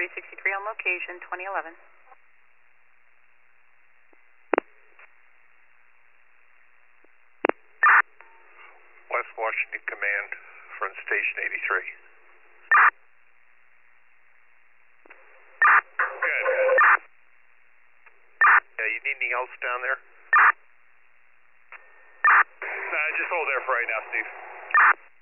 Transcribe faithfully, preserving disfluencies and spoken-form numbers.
three sixty-three on location, twenty eleven. West Washington Command, front station eighty-three. Good. Yeah, you need anything else down there? Nah, just hold there for right now, Steve.